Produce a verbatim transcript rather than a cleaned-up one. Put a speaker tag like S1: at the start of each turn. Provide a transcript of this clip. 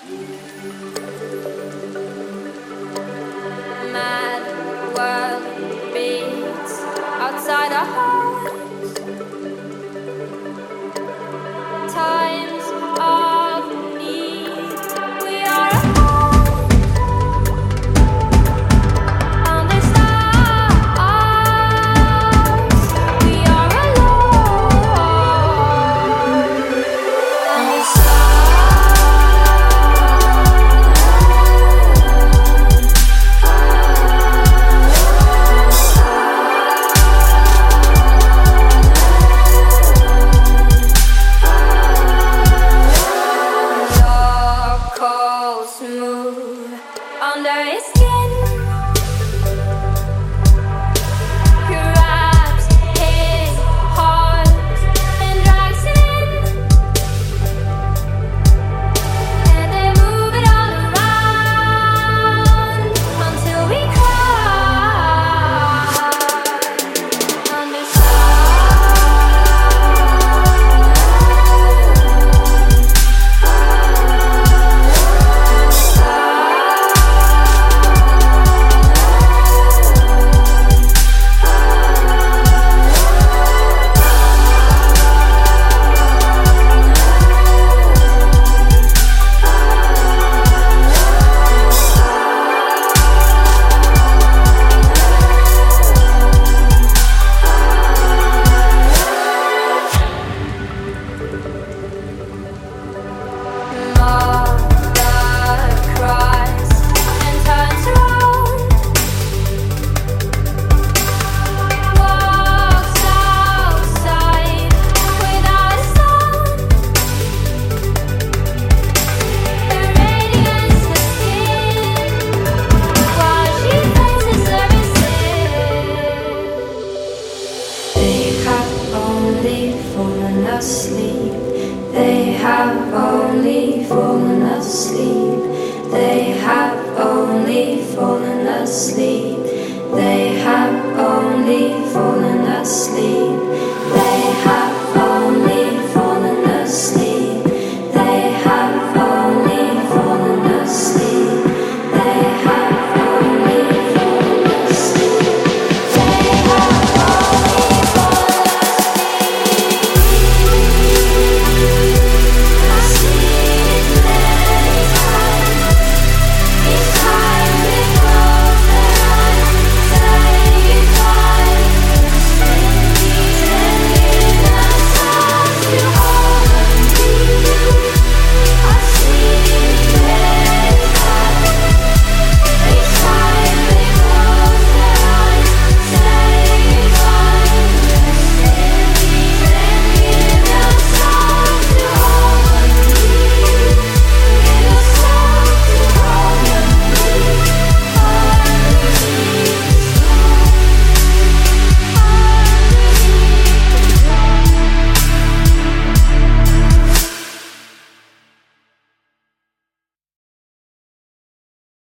S1: Mad world beats outside our hearts. Times of need, we are apart. On the stars, we are alone. On the smooth under his skin. He wraps his heart and drags it in, and they move it all around until we cry. Under asleep, they have only fallen asleep, they have only fallen asleep.